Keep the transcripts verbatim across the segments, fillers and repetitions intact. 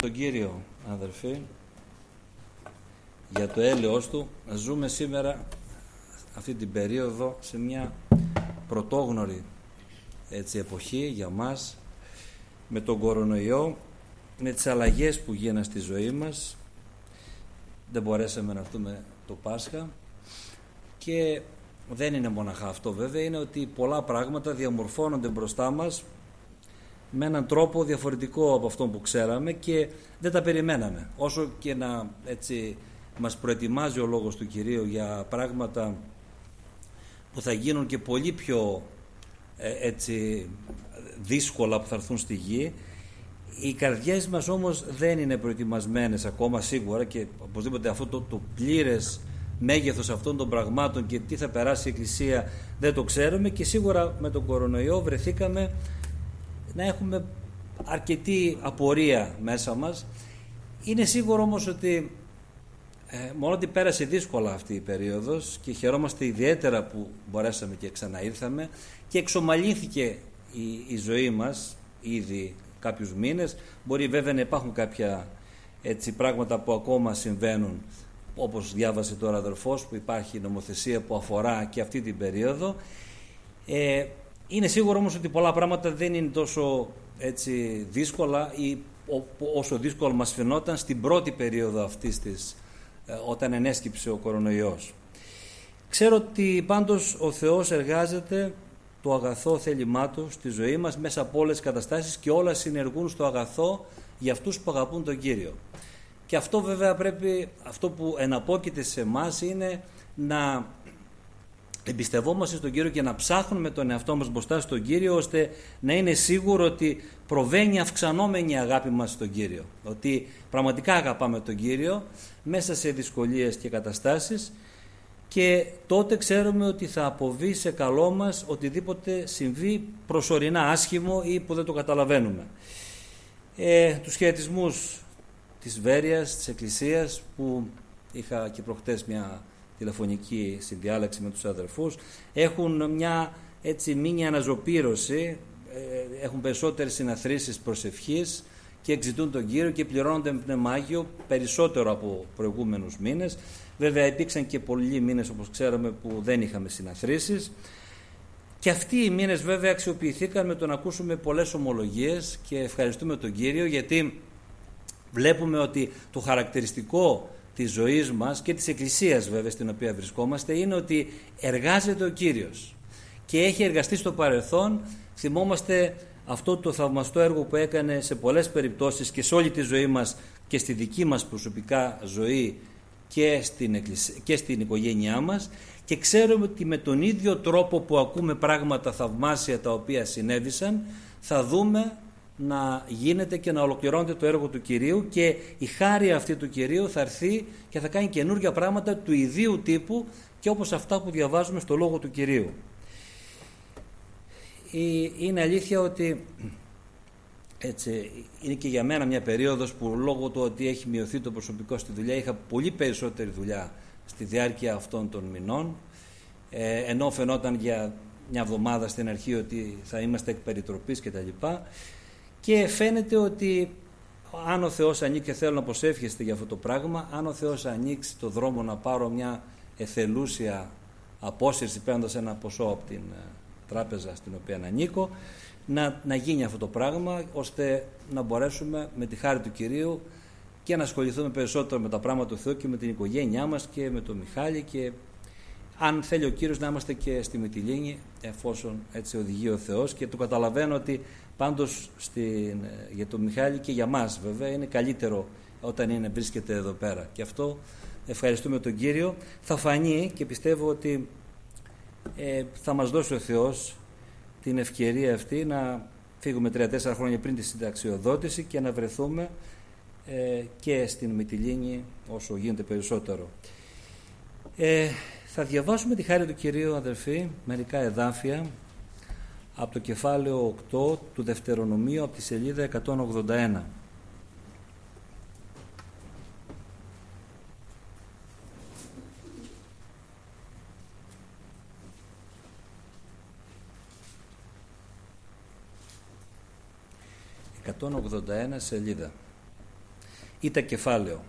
Τον Κύριο, αδερφοί, για το έλεος Του. Ζούμε σήμερα αυτή την περίοδο σε μια πρωτόγνωρη έτσι, εποχή για μας, με τον κορονοϊό, με τις αλλαγές που γίνανε στη ζωή μας. Δεν μπορέσαμε να έρθουμε το Πάσχα και δεν είναι μοναχά αυτό βέβαια, είναι ότι πολλά πράγματα διαμορφώνονται μπροστά μας με έναν τρόπο διαφορετικό από αυτό που ξέραμε και δεν τα περιμέναμε. Όσο και να έτσι, μας προετοιμάζει ο Λόγος του Κυρίου για πράγματα που θα γίνουν και πολύ πιο ε, έτσι, δύσκολα που θα έρθουν στη γη, οι καρδιές μας όμως δεν είναι προετοιμασμένες ακόμα σίγουρα και οπωσδήποτε αυτό το, το πλήρες μέγεθος αυτών των πραγμάτων και τι θα περάσει η Εκκλησία δεν το ξέρουμε και σίγουρα με τον κορονοϊό βρεθήκαμε να έχουμε αρκετή απορία μέσα μας. Είναι σίγουρο όμως ότι ε, μόνο ότι πέρασε δύσκολα αυτή η περίοδος και χαιρόμαστε ιδιαίτερα που μπορέσαμε και ξαναήρθαμε και εξομαλύνθηκε η, η ζωή μας ήδη κάποιους μήνες. Μπορεί βέβαια να υπάρχουν κάποια έτσι, πράγματα που ακόμα συμβαίνουν, όπως διάβασε τώρα ο αδερφός, που υπάρχει νομοθεσία που αφορά και αυτή την περίοδο. Ε, είναι σίγουρο όμως ότι πολλά πράγματα δεν είναι τόσο έτσι, δύσκολα ή όσο δύσκολο μας φαινόταν στην πρώτη περίοδο αυτής της, όταν ενέσκυψε ο κορονοϊός. Ξέρω ότι πάντως ο Θεός εργάζεται το αγαθό θέλημά Του στη ζωή μας μέσα από όλες τις καταστάσεις και όλα συνεργούν στο αγαθό για αυτούς που αγαπούν τον Κύριο. Και αυτό βέβαια πρέπει, αυτό που εναπόκειται σε εμάς είναι να εμπιστευόμαστε στον Κύριο και να ψάχνουμε τον εαυτό μας μπροστά στον Κύριο, ώστε να είναι σίγουρο ότι προβαίνει αυξανόμενη αγάπη μας στον Κύριο. Ότι πραγματικά αγαπάμε τον Κύριο μέσα σε δυσκολίες και καταστάσεις και τότε ξέρουμε ότι θα αποβεί σε καλό μας οτιδήποτε συμβεί προσωρινά άσχημο ή που δεν το καταλαβαίνουμε. Ε, τους χαιρετισμούς της Βέρειας, της Εκκλησίας, που είχα και προχτές μια τηλεφωνική συνδιάλεξη με τους αδερφούς, έχουν μια έτσι μίνι αναζωπήρωση, έχουν περισσότερες συναθρήσεις προσευχής και εξητούν τον Κύριο και πληρώνονται με πνευμάγιο περισσότερο από προηγούμενους μήνες. Βέβαια υπήρξαν και πολλοί μήνες, όπως ξέραμε, που δεν είχαμε συναθρήσεις και αυτοί οι μήνες βέβαια αξιοποιηθήκαν με το να ακούσουμε πολλές ομολογίες και ευχαριστούμε τον Κύριο, γιατί βλέπουμε ότι το χαρακτηριστικό της ζωής μας και της Εκκλησίας βέβαια στην οποία βρισκόμαστε είναι ότι εργάζεται ο Κύριος και έχει εργαστεί στο παρελθόν. Θυμόμαστε αυτό το θαυμαστό έργο που έκανε σε πολλές περιπτώσεις και σε όλη τη ζωή μας και στη δική μας προσωπικά ζωή και στην, εκκλησία, και στην οικογένειά μας, και ξέρουμε ότι με τον ίδιο τρόπο που ακούμε πράγματα θαυμάσια τα οποία συνέβησαν, θα δούμε να γίνεται και να ολοκληρώνεται το έργο του Κυρίου και η χάρη αυτή του Κυρίου θα έρθει και θα κάνει καινούργια πράγματα του ιδίου τύπου και όπως αυτά που διαβάζουμε στο Λόγο του Κυρίου. Είναι αλήθεια ότι έτσι, είναι και για μένα μια περίοδος που λόγω του ότι έχει μειωθεί το προσωπικό στη δουλειά είχα πολύ περισσότερη δουλειά στη διάρκεια αυτών των μηνών, ε, ενώ φαινόταν για μια εβδομάδα στην αρχή ότι θα είμαστε εκ περιτροπής κτλ. Και φαίνεται ότι αν ο Θεός ανοίξει, και θέλω να προσεύχεστε για αυτό το πράγμα, αν ο Θεός ανοίξει το δρόμο να πάρω μια εθελούσια απόσυρση παίρνοντας ένα ποσό από την τράπεζα στην οποία ανήκω, να, να γίνει αυτό το πράγμα, ώστε να μπορέσουμε με τη χάρη του Κυρίου και να ασχοληθούμε περισσότερο με τα πράγματα του Θεού και με την οικογένειά μας και με τον Μιχάλη, και αν θέλει ο Κύριος να είμαστε και στη Μυτιλήνη, εφόσον έτσι οδηγεί ο Θεός. Και το καταλαβαίνω ότι πάντως στην, για τον Μιχάλη και για μας βέβαια είναι καλύτερο όταν είναι, βρίσκεται εδώ πέρα, και αυτό ευχαριστούμε τον Κύριο. Θα φανεί και πιστεύω ότι ε, θα μας δώσει ο Θεός την ευκαιρία αυτή να φύγουμε τρία τέσσερα χρόνια πριν τη συνταξιοδότηση και να βρεθούμε ε, και στην Μυτιλήνη όσο γίνεται περισσότερο. Ε, θα διαβάσουμε τη χάρη του Κυρίου, αδερφοί, μερικά εδάφια από το κεφάλαιο οκτώ του Δευτερονομίου, από τη σελίδα εκατόν ογδόντα ένα. εκατόν ογδόντα ένα σελίδα. ήτα κεφάλαιο.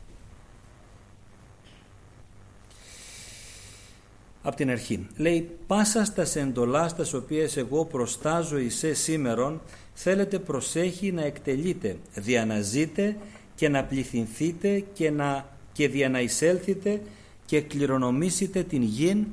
Από την αρχή λέει, πάσα στας εντολάς τας οποίες εγώ προστάζω εισέ σήμερον, θέλετε προσέχει να εκτελείτε, δια να ζείτε και να πληθυνθείτε και, να, και δια να εισέλθετε και κληρονομήσετε την γην,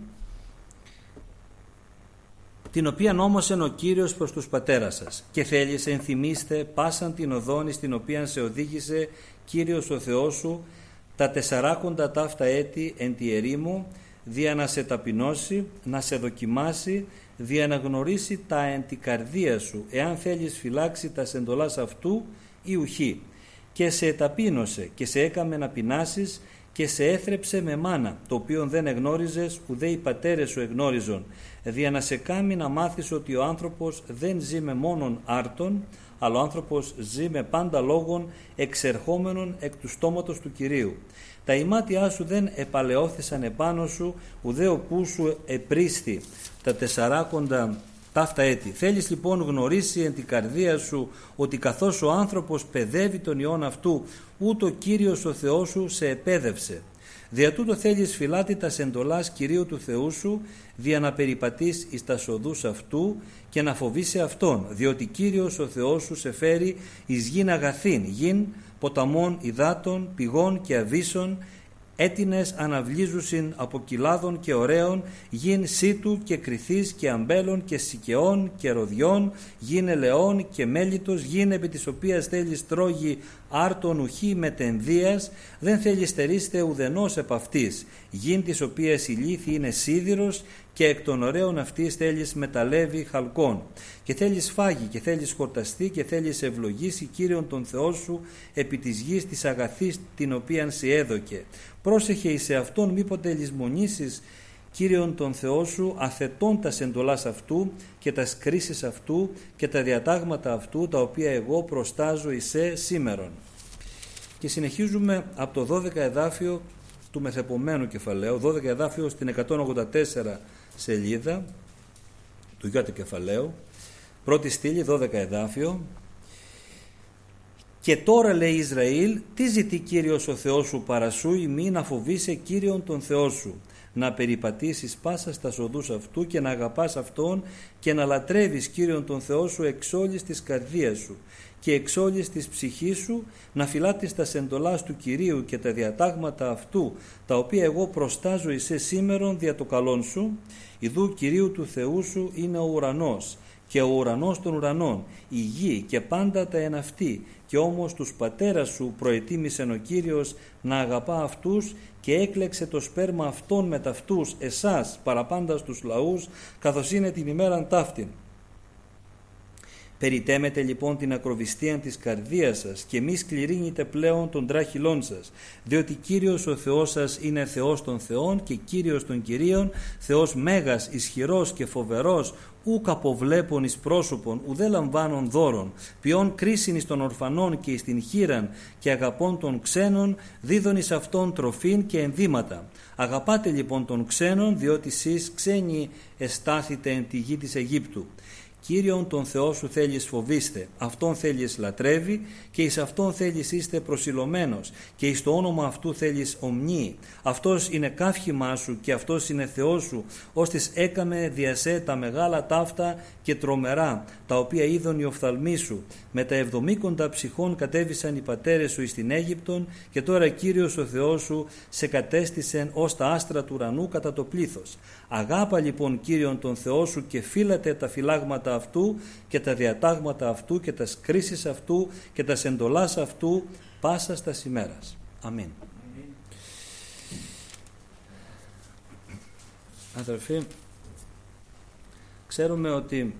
την οποία νόμωσεν ο Κύριος προς τους πατέρας σας, και θέλεις ενθυμίστε πάσαν την οδόν στην οποία σε οδήγησε Κύριος ο Θεός σου τα τεσσαράκοντα ταύτα έτη εν τη ερήμου, δια να σε ταπεινώσει, να σε δοκιμάσει, δια να γνωρίσει τα εν τη καρδία σου, εάν θέλεις φυλάξει τα εντολάς αυτού ή ουχή. Και σε εταπείνωσε και σε έκαμε να πεινάσεις και σε έθρεψε με μάνα, το οποίο δεν εγνώριζες, ουδέ οι πατέρες σου εγνώριζον, δια να σε κάμει να μάθεις ότι ο άνθρωπος δεν ζει με μόνον άρτον, αλλά ο άνθρωπος ζει με πάντα λόγων εξερχόμενων εκ του στόματος του Κυρίου. Τα ημάτια σου δεν επαλαιώθησαν επάνω σου, ουδέ ο πού σου επρίστη τα τεσσαράκοντα ταύτα έτη. Θέλεις λοιπόν γνωρίσει εν την καρδία σου ότι καθώς ο άνθρωπος παιδεύει τον ιόν αυτού, ούτω Κύριος ο Θεός σου σε επέδευσε. Δια τούτο θέλεις φυλάτη τας εντολάς Κυρίου του Θεού σου, δια να περιπατείς εις τας οδούς αυτού και να φοβήσει Αυτόν, διότι Κύριος ο Θεός σου σε φέρει εις γην αγαθήν, γην ποταμών υδάτων, πηγών και αβύσσων, έτινες αναβλίζουσιν από κοιλάδων και ωραίων, γην σίτου και κρυθής και αμπέλων και σικαιών και ροδιών, γην ελαιών και μέλιτος, γην επί της οποίας θέλεις τρώγει άρτον ουχή μετενδίας, δεν θέλεις στερίστε ουδενός επ' αυτής, γην της οποίας η λύθη είναι σίδηρος και εκ των ωραίων αυτής θέλεις μεταλλεύει χαλκών. Και θέλεις φάγει και θέλεις χορταστεί και θέλεις ευλογήσει Κύριον τον Θεό σου επί της γης της αγαθής την οποίαν σε έδωκε. Πρόσεχε εις εαυτόν μήποτε λησμονήσεις Κύριον τον Θεό σου, αθετών τας εντολάς αυτού και τας κρίσεις αυτού και τα διατάγματα αυτού, τα οποία εγώ προστάζω εισέ σήμερον. Και συνεχίζουμε από το δώδεκα εδάφιο του μεθεπομένου κεφαλαίου, δώδεκα εδάφιο στην εκατόν ογδόντα τέσσερα σελίδα του γιώτα κεφαλαίου, πρώτη στήλη, δώδεκα εδάφιο. Και τώρα, λέει Ισραήλ, τι ζητεί Κύριος ο Θεός σου παρασού ημί να φοβείσαι Κύριον τον Θεό σου, να περιπατήσεις πάσα στα οδούς αυτού και να αγαπάς Αυτόν και να λατρεύεις Κύριον τον Θεό σου εξ όλης της καρδίας σου και εξ όλης της ψυχής σου, να φυλάτεις τα εντολάς του Κυρίου και τα διατάγματα αυτού, τα οποία εγώ προστάζω εισέ σήμερον δια το καλόν σου. Ιδού Κυρίου του Θεού σου είναι ο ουρανός και ο ουρανός των ουρανών, η γη και πάντα τα εν αυτή, και όμως τους πατέρας σου προετοίμησε ο Κύριος να αγαπά αυτούς και έκλεξε το σπέρμα αυτών με ταυτούς εσάς παραπάντα στους λαούς, καθώς είναι την ημέραν ταύτην. Περιτέμετε λοιπόν την ακροβιστία της καρδίας σας και μη σκληρύνετε πλέον των τράχυλών σας, διότι Κύριος ο Θεός σας είναι Θεός των Θεών και Κύριος των Κυρίων, Θεός μέγας, ισχυρός και φοβερός, ούκ αποβλέπων εις πρόσωπον, ουδέ λαμβάνων δώρων, ποιόν κρίσιν εις των ορφανών και εις την χείραν και αγαπών των ξένων, δίδων εις αυτών τροφήν και ενδύματα. Αγαπάτε λοιπόν των ξένων, διότι σεις ξένοι εστάθητε εν τη γη της Αιγύπτου. Κύριον τον Θεό σου θέλεις φοβήστε, Αυτόν θέλεις λατρεύει και εις Αυτόν θέλεις είστε προσιλωμένος και εις το όνομα Αυτού θέλεις ομνεί. Αυτός είναι καύχημά σου και Αυτός είναι Θεός σου, ώστις έκαμε διασέ τα μεγάλα ταύτα και τρομερά, τα οποία είδον οι οφθαλμοί σου. Με τα εβδομήκοντα ψυχών κατέβησαν οι πατέρες σου εις την Αίγυπτον και τώρα Κύριος ο Θεός σου σε κατέστησεν ως τα άστρα του ουρανού κατά το πλήθος. Αγάπα λοιπόν Κύριον τον Θεό σου και φύλατε τα φυλάγματα αυτού και τα διατάγματα αυτού και τα κρίσεις αυτού και τα εντολάς αυτού πάσα στα ημέρας. Αμήν. Αδερφοί, ξέρουμε ότι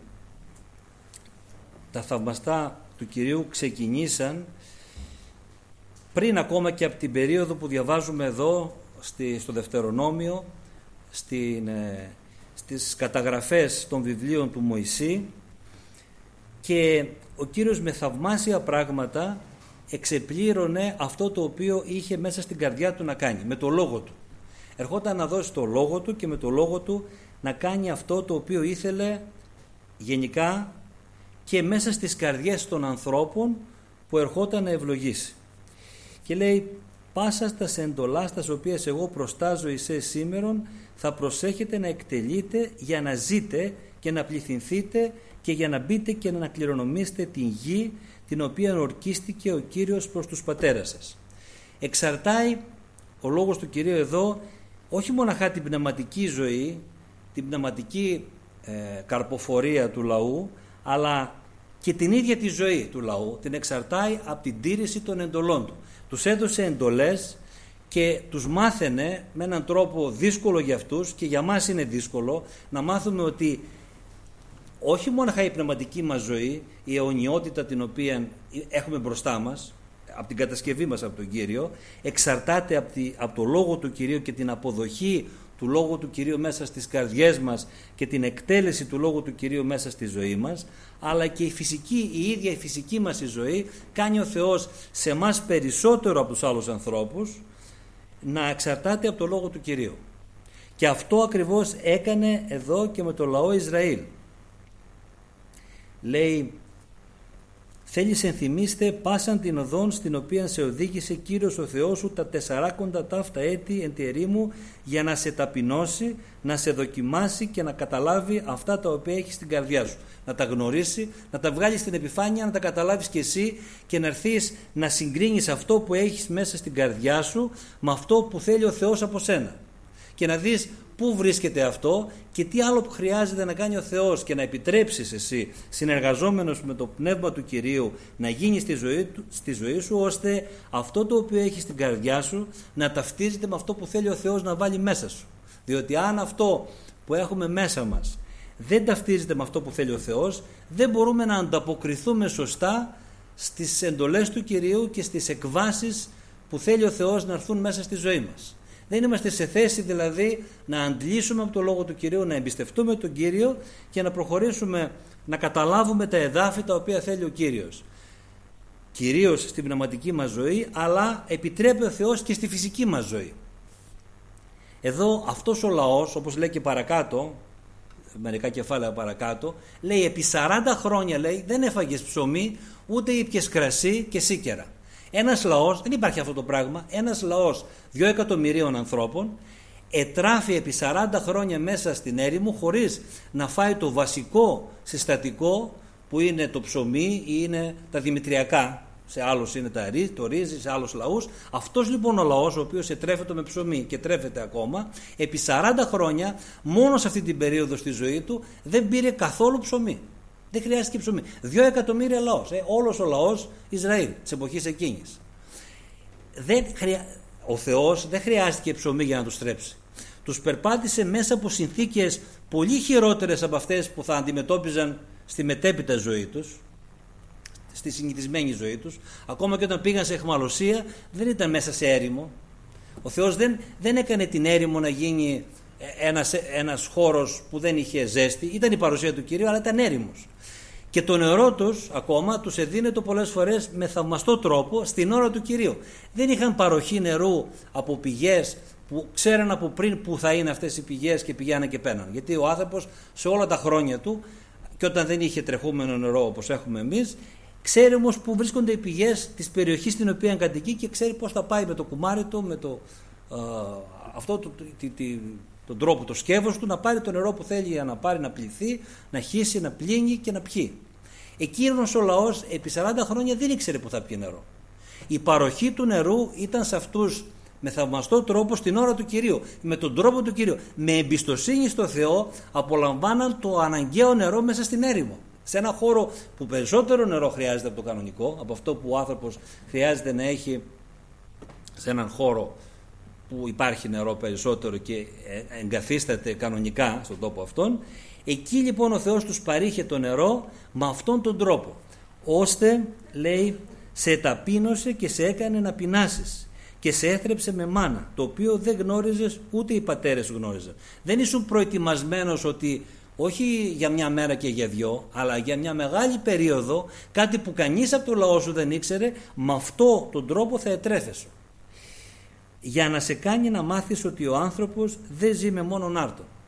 τα θαυμαστά του Κυρίου ξεκινήσαν πριν ακόμα και από την περίοδο που διαβάζουμε εδώ στη, στο Δευτερονόμιο, στην, ε, στις καταγραφές των βιβλίων του Μωυσή, και ο Κύριος με θαυμάσια πράγματα εξεπλήρωνε αυτό το οποίο είχε μέσα στην καρδιά του να κάνει, με το λόγο του. Ερχόταν να δώσει το λόγο του και με το λόγο του να κάνει αυτό το οποίο ήθελε γενικά και μέσα στις καρδιές των ανθρώπων που ερχόταν να ευλογήσει. και λέει πάσα τα σε εντολάς τα οποία εγώ προστάζω εσέ σήμερον θα προσέχετε να εκτελείτε για να ζείτε και να πληθυνθείτε και για να μπείτε και να κληρονομήσετε την γη την οποία ορκίστηκε ο Κύριος προς τους πατέρας σας. Εξαρτάει ο λόγος του Κυρίου εδώ όχι μοναχά την πνευματική ζωή, την πνευματική ε, καρποφορία του λαού, αλλά και την ίδια τη ζωή του λαού την εξαρτάει από την τήρηση των εντολών του. Τους έδωσε εντολές και τους μάθαινε με έναν τρόπο δύσκολο για αυτούς και για μας είναι δύσκολο να μάθουμε ότι όχι μόνο η πνευματική μας ζωή, η αιωνιότητα την οποία έχουμε μπροστά μας, από την κατασκευή μας από τον Κύριο, εξαρτάται από, τη, από το Λόγο του Κυρίου και την αποδοχή του Λόγου του Κυρίου μέσα στις καρδιές μας και την εκτέλεση του Λόγου του Κυρίου μέσα στη ζωή μας, αλλά και η φυσική, η ίδια η φυσική μας η ζωή κάνει ο Θεός σε εμάς περισσότερο από τους άλλους ανθρώπους να εξαρτάται από το Λόγο του Κυρίου. Και αυτό ακριβώς έκανε εδώ και με το λαό Ισραήλ. Λέει, θέλεις ενθυμίστε πάσαν την οδόν στην οποία σε οδήγησε Κύριος ο Θεός σου τα τεσσαράκοντα ταύτα έτη εν τη ερήμου για να σε ταπεινώσει, να σε δοκιμάσει και να καταλάβει αυτά τα οποία έχει στην καρδιά σου. Να τα γνωρίσει, να τα βγάλεις στην επιφάνεια, να τα καταλάβεις και εσύ και να έρθεις να συγκρίνεις αυτό που έχεις μέσα στην καρδιά σου με αυτό που θέλει ο Θεός από σένα. Και να δεις πού βρίσκεται αυτό και τι άλλο που χρειάζεται να κάνει ο Θεός και να επιτρέψεις εσύ συνεργαζόμενος με το Πνεύμα του Κυρίου να γίνει στη ζωή, στη ζωή σου, ώστε αυτό το οποίο έχεις στην καρδιά σου να ταυτίζεται με αυτό που θέλει ο Θεός να βάλει μέσα σου. Διότι αν αυτό που έχουμε μέσα μας δεν ταυτίζεται με αυτό που θέλει ο Θεός, δεν μπορούμε να ανταποκριθούμε σωστά στις εντολές του Κυρίου και στις εκβάσεις που θέλει ο Θεός να έρθουν μέσα στη ζωή μας. Δεν είμαστε σε θέση δηλαδή να αντλήσουμε από το Λόγο του Κυρίου, να εμπιστευτούμε τον Κύριο και να προχωρήσουμε να καταλάβουμε τα εδάφη τα οποία θέλει ο Κύριος. Κυρίως στην πνευματική μας ζωή, αλλά επιτρέπει ο Θεός και στη φυσική μας ζωή. Εδώ αυτός ο λαός, όπως λέει και παρακάτω, μερικά κεφάλαια παρακάτω, λέει επί σαράντα χρόνια λέει, δεν έφαγες ψωμί, ούτε ήπιες κρασί και σίκερα. Ένας λαός, δεν υπάρχει αυτό το πράγμα, ένας λαός δύο εκατομμυρίων ανθρώπων ετράφει επί σαράντα χρόνια μέσα στην έρημο χωρίς να φάει το βασικό συστατικό που είναι το ψωμί ή είναι τα δημητριακά. Σε άλλους είναι τα, το ρύζι, σε άλλους λαούς. Αυτός λοιπόν ο λαός ο οποίος ετρέφεται με ψωμί και τρέφεται ακόμα, επί σαράντα χρόνια μόνο σε αυτή την περίοδο στη ζωή του δεν πήρε καθόλου ψωμί. Δεν χρειάστηκε ψωμί. Δύο εκατομμύρια λαός, ε, όλος ο λαός Ισραήλ της εποχής εκείνης. Δεν χρεια... Ο Θεός δεν χρειάστηκε ψωμί για να τους στρέψει. Τους περπάτησε μέσα από συνθήκες πολύ χειρότερες από αυτές που θα αντιμετώπιζαν στη μετέπειτα ζωή τους, στη συνηθισμένη ζωή τους. Ακόμα και όταν πήγαν σε αιχμαλωσία δεν ήταν μέσα σε έρημο. Ο Θεός δεν, δεν έκανε την έρημο να γίνει ένας, ένας χώρος που δεν είχε ζέστη. Ήταν η παρουσία του Κυρίου, αλλά ήταν έρημος. Και το νερό τους ακόμα τους εδίνεται πολλές φορές με θαυμαστό τρόπο στην ώρα του Κυρίου. Δεν είχαν παροχή νερού από πηγές που ξέραν από πριν που θα είναι αυτές οι πηγές και πηγαίναν και πέναν. Γιατί ο άνθρωπος σε όλα τα χρόνια του, και όταν δεν είχε τρεχούμενο νερό όπως έχουμε εμείς, ξέρει όμως που βρίσκονται οι πηγές της περιοχής στην οποία κατοικεί και ξέρει πώς θα πάει με το κουμάρι του, με το, α, αυτό το, τη, τη, τον τρόπο, το σκεύος του, να πάρει το νερό που θέλει για να πάρει, να πληθεί, να χύσει, να πλύνει και να πιει. Εκείνος ο λαός επί σαράντα χρόνια δεν ήξερε που θα πιει νερό. Η παροχή του νερού ήταν σε αυτούς με θαυμαστό τρόπο στην ώρα του Κυρίου, με τον τρόπο του Κυρίου. Με εμπιστοσύνη στο Θεό απολαμβάναν το αναγκαίο νερό μέσα στην έρημο. Σε ένα χώρο που περισσότερο νερό χρειάζεται από το κανονικό, από αυτό που ο άνθρωπος χρειάζεται να έχει σε έναν χώρο που υπάρχει νερό περισσότερο και εγκαθίσταται κανονικά στον τόπο αυτόν. Εκεί λοιπόν ο Θεός τους παρήχε το νερό με αυτόν τον τρόπο, ώστε λέει σε ταπείνωσε και σε έκανε να πεινάσεις και σε έθρεψε με μάνα, το οποίο δεν γνώριζες ούτε οι πατέρες γνώριζαν. Δεν ήσουν προετοιμασμένος ότι όχι για μια μέρα και για δυο, αλλά για μια μεγάλη περίοδο, κάτι που κανείς από το λαό σου δεν ήξερε, με αυτό τον τρόπο θα ετρέφεσαι. Για να σε κάνει να μάθεις ότι ο άνθρωπος δεν ζει με μόνον άρτον.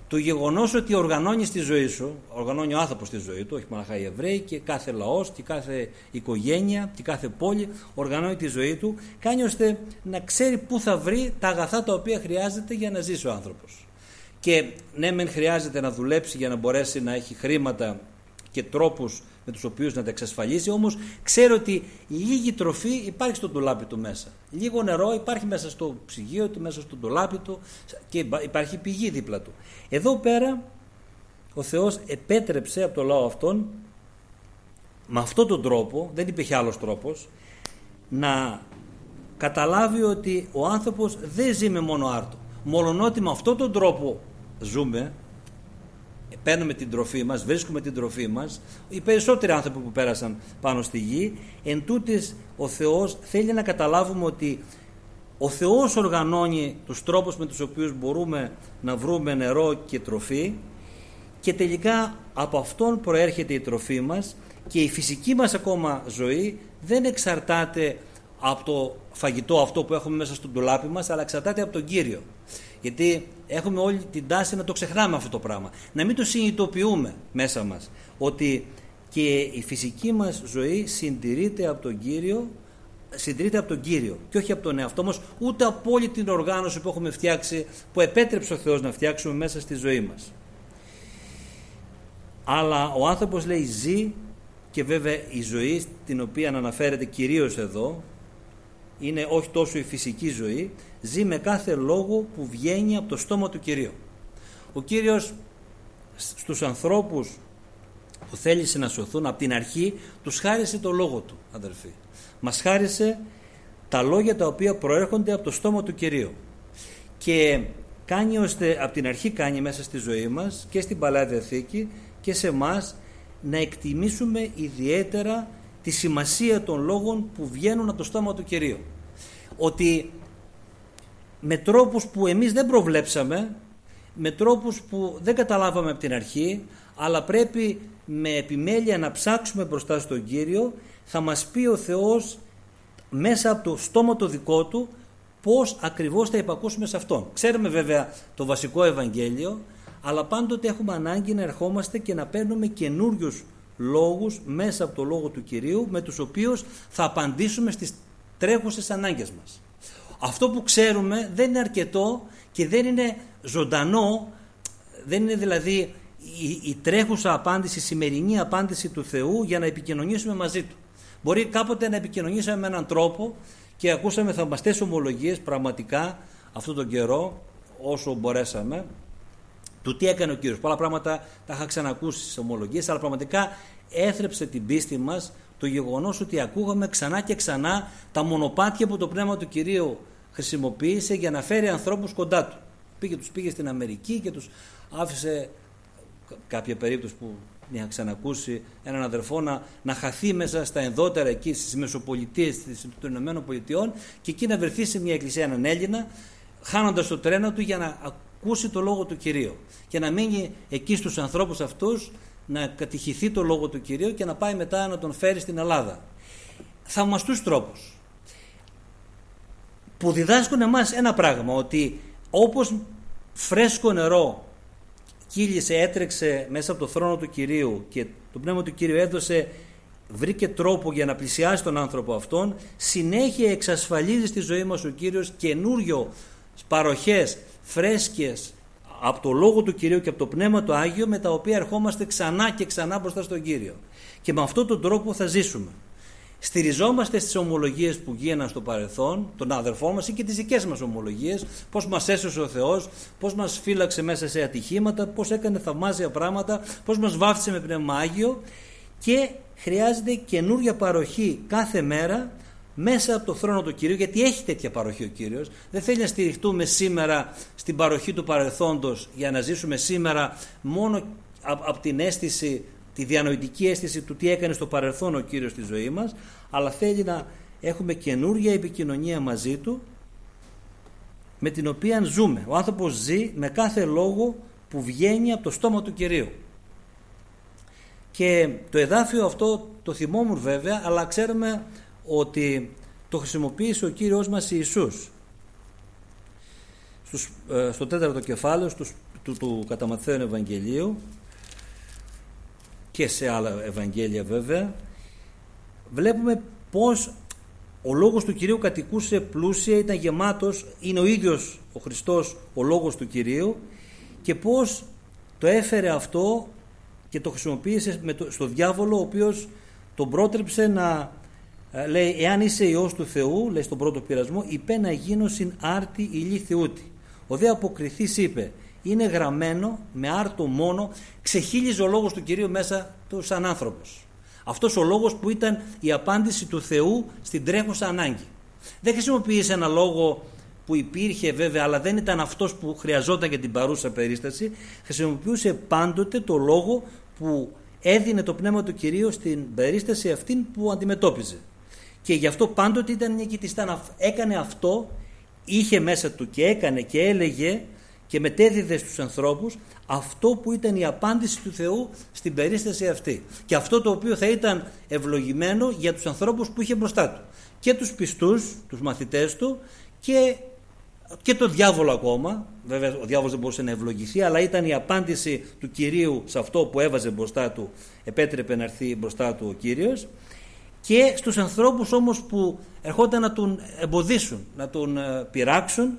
το γεγονός ότι οργανώνεις τη ζωή σου, οργανώνει ο άνθρωπος τη ζωή του, όχι μόνο οι Εβραίοι, και κάθε λαός και κάθε οικογένεια και κάθε πόλη οργανώνει τη ζωή του, κάνει ώστε να ξέρει πού θα βρει τα αγαθά τα οποία χρειάζεται για να ζήσει ο άνθρωπος. Και ναι, μεν χρειάζεται να δουλέψει για να μπορέσει να έχει χρήματα και τρόπους με τους οποίους να τα εξασφαλίσει, όμως ξέρει ότι λίγη τροφή υπάρχει στο ντουλάπι του μέσα. Λίγο νερό υπάρχει μέσα στο ψυγείο του, μέσα στο ντουλάπι του, και υπάρχει πηγή δίπλα του. Εδώ πέρα ο Θεός επέτρεψε από το λαό αυτόν, με αυτόν τον τρόπο, δεν υπήρχε άλλος τρόπος, να καταλάβει ότι ο άνθρωπος δεν ζει με μόνο άρτο. Μολονότι με αυτόν τον τρόπο ζούμε, παίρνουμε την τροφή μας, βρίσκουμε την τροφή μας, οι περισσότεροι άνθρωποι που πέρασαν πάνω στη γη, εν τούτης ο Θεός θέλει να καταλάβουμε ότι ο Θεός οργανώνει τους τρόπους με τους οποίους μπορούμε να βρούμε νερό και τροφή, και τελικά από Αυτόν προέρχεται η τροφή μας, και η φυσική μας ακόμα ζωή δεν εξαρτάται από το φαγητό αυτό που έχουμε μέσα στο ντουλάπι μας, αλλά εξαρτάται από τον Κύριο. Γιατί έχουμε όλη την τάση να το ξεχνάμε αυτό το πράγμα, να μην το συνειδητοποιούμε μέσα μας, ότι και η φυσική μας ζωή συντηρείται από τον Κύριο, συντηρείται από τον Κύριο και όχι από τον εαυτό μας, ούτε από όλη την οργάνωση που έχουμε φτιάξει, που επέτρεψε ο Θεός να φτιάξουμε μέσα στη ζωή μας. Αλλά ο άνθρωπος, λέει, ζει, και βέβαια η ζωή την οποία αναφέρεται κυρίως εδώ είναι όχι τόσο η φυσική ζωή, ζει με κάθε λόγο που βγαίνει από το στόμα του Κυρίου. Ο Κύριος στους ανθρώπους που θέλησε να σωθούν από την αρχή τους χάρισε το λόγο του, αδερφοί. Μας χάρισε τα λόγια τα οποία προέρχονται από το στόμα του Κυρίου, και κάνει ώστε από την αρχή κάνει μέσα στη ζωή μας και στην Παλαιά Διαθήκη και σε εμάς να εκτιμήσουμε ιδιαίτερα τη σημασία των λόγων που βγαίνουν από το στόμα του Κυρίου. Ότι με τρόπους που εμείς δεν προβλέψαμε, με τρόπους που δεν καταλάβαμε από την αρχή, αλλά πρέπει με επιμέλεια να ψάξουμε μπροστά στον Κύριο, θα μας πει ο Θεός μέσα από το στόμα το δικό Του πώς ακριβώς θα υπακούσουμε σε Αυτόν. Ξέρουμε βέβαια το βασικό Ευαγγέλιο, αλλά πάντοτε έχουμε ανάγκη να ερχόμαστε και να παίρνουμε καινούριους λόγους μέσα από το Λόγο του Κυρίου, με τους οποίους θα απαντήσουμε στις τρέχουσες ανάγκες μας. Αυτό που ξέρουμε δεν είναι αρκετό και δεν είναι ζωντανό, δεν είναι δηλαδή η, η τρέχουσα απάντηση, η σημερινή απάντηση του Θεού για να επικοινωνήσουμε μαζί Του. Μπορεί κάποτε να επικοινωνήσαμε με έναν τρόπο και ακούσαμε θαυμαστές ομολογίες πραγματικά αυτόν τον καιρό όσο μπορέσαμε του τι έκανε ο Κύριος. Πολλά πράγματα τα είχα ξανακούσει στις ομολογίες, αλλά πραγματικά έθρεψε την πίστη μας το γεγονός ότι ακούγαμε ξανά και ξανά τα μονοπάτια που το Πνεύμα του Κυρίου χρησιμοποίησε για να φέρει ανθρώπους κοντά Του. Πήγε, τους πήγε στην Αμερική και τους άφησε, κάποια περίπτωση που είχα ξανακούσει, έναν αδερφό να, να χαθεί μέσα στα ενδότερα εκεί στις Μεσοπολιτείες των Ηνωμένων Πολιτειών, και εκεί να βρεθεί σε μια εκκλησία έναν Έλληνα, χάνοντας το τρένο του για να ακούσει το Λόγο του Κυρίου και να μείνει εκεί στους ανθρώπους αυτούς, να κατηχηθεί το Λόγο του Κυρίου και να πάει μετά να τον φέρει στην Ελλάδα. Θαυμαστούς τρόπους που διδάσκουν εμάς ένα πράγμα, ότι όπως φρέσκο νερό κύλησε, έτρεξε μέσα από το θρόνο του Κυρίου και το Πνεύμα του Κυρίου έδωσε, βρήκε τρόπο για να πλησιάσει τον άνθρωπο αυτόν, συνέχεια εξασφαλίζει στη ζωή μας ο Κύριος καινούριο παροχές φρέσκες από το Λόγο του Κυρίου και από το Πνεύμα το Άγιο, με τα οποία ερχόμαστε ξανά και ξανά μπροστά στον Κύριο, και με αυτόν τον τρόπο θα ζήσουμε. Στηριζόμαστε στις ομολογίες που γίναν στο παρελθόν των αδερφών μας ή και τις δικές μας ομολογίες, πώς μας έσωσε ο Θεός, πώς μας φύλαξε μέσα σε ατυχήματα, πώς έκανε θαυμάσια πράγματα, πώς μας βάφτισε με Πνεύμα Άγιο, και χρειάζεται καινούρια παροχή κάθε μέρα μέσα από το θρόνο του Κυρίου, γιατί έχει τέτοια παροχή ο Κύριος. Δεν θέλει να στηριχτούμε σήμερα στην παροχή του παρελθόντος για να ζήσουμε σήμερα μόνο από την αίσθηση, τη διανοητική αίσθηση του τι έκανε στο παρελθόν ο Κύριος στη ζωή μας, αλλά θέλει να έχουμε καινούρια επικοινωνία μαζί Του, με την οποία ζούμε. Ο άνθρωπος ζει με κάθε λόγο που βγαίνει από το στόμα του Κυρίου. Και το εδάφιο αυτό το θυμόμουν βέβαια, αλλά ξέρουμε ότι το χρησιμοποίησε ο Κύριος μας Ιησούς στους, ε, στο τέταρτο κεφάλαιο, στους του, του κατά Ματθαίον Ευαγγελίου και σε άλλα Ευαγγέλια βέβαια, βλέπουμε πως ο λόγος του Κυρίου κατοικούσε πλούσια, ήταν γεμάτος, είναι ο ίδιος ο Χριστός ο λόγος του Κυρίου, και πως το έφερε αυτό και το χρησιμοποίησε με το, στο διάβολο, ο οποίος τον πρότρεψε να λέει, εάν είσαι Υιός του Θεού, λέει στον πρώτο πειρασμό, υπέ να γίνωσιν άρτη ηλίθιούτη. Ο δε αποκριθής είπε, είναι γραμμένο με άρτο μόνο, ξεχύλιζε ο λόγος του Κυρίου μέσα του σαν άνθρωπος. Αυτός ο λόγος που ήταν η απάντηση του Θεού στην τρέχουσα ανάγκη. Δεν χρησιμοποίησε ένα λόγο που υπήρχε βέβαια, αλλά δεν ήταν αυτός που χρειαζόταν για την παρούσα περίσταση. Χρησιμοποιούσε πάντοτε το λόγο που έδινε το Πνεύμα του Κυρίου στην περίσταση αυτήν που αντιμετώπιζε. Και γι' αυτό πάντοτε ήταν νικητής. Έκανε αυτό, είχε μέσα του και έκανε και έλεγε και μετέδιδε στους ανθρώπους αυτό που ήταν η απάντηση του Θεού στην περίσταση αυτή. Και αυτό το οποίο θα ήταν ευλογημένο για τους ανθρώπους που είχε μπροστά του. Και τους πιστούς, τους μαθητές του και, και το διάβολο ακόμα. Βέβαια ο διάβολος δεν μπορούσε να ευλογηθεί, αλλά ήταν η απάντηση του Κυρίου σε αυτό που έβαζε μπροστά του, επέτρεπε να έρθει μπροστά του ο Κύριος. Και στους ανθρώπους όμως που ερχόταν να τον εμποδίσουν, να τον πειράξουν,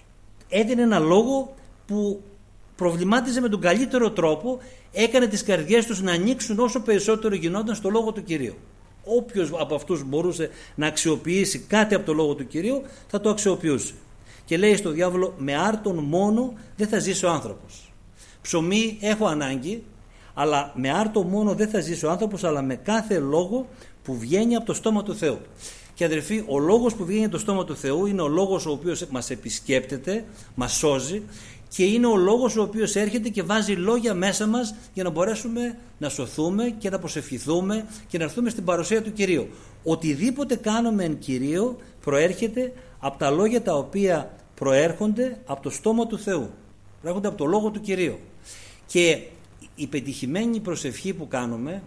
έδινε ένα λόγο που προβλημάτιζε με τον καλύτερο τρόπο, έκανε τις καρδιές τους να ανοίξουν όσο περισσότερο γινόταν στο λόγο του Κυρίου. Όποιος από αυτούς μπορούσε να αξιοποιήσει κάτι από το λόγο του Κυρίου θα το αξιοποιούσε. Και λέει στο διάβολο, με άρτον μόνο δεν θα ζήσει ο άνθρωπος. Ψωμί έχω ανάγκη, αλλά με άρτο μόνο δεν θα ζήσει ο άνθρωπος, αλλά με κάθε λόγο που βγαίνει από το στόμα του Θεού. Και αδερφοί, ο λόγος που βγαίνει από το στόμα του Θεού είναι ο λόγος ο οποίος μας επισκέπτεται, μας σώζει, και είναι ο λόγος ο οποίος έρχεται και βάζει λόγια μέσα μας για να μπορέσουμε να σωθούμε και να προσευχηθούμε και να έρθουμε στην παρουσία του Κυρίου. Οτιδήποτε κάνουμε εν Κυρίω προέρχεται από τα λόγια τα οποία προέρχονται από το στόμα του Θεού. Προέρχονται από το λόγο του Κυρίου. Και η πετυχημένη προσευχή που κάνουμε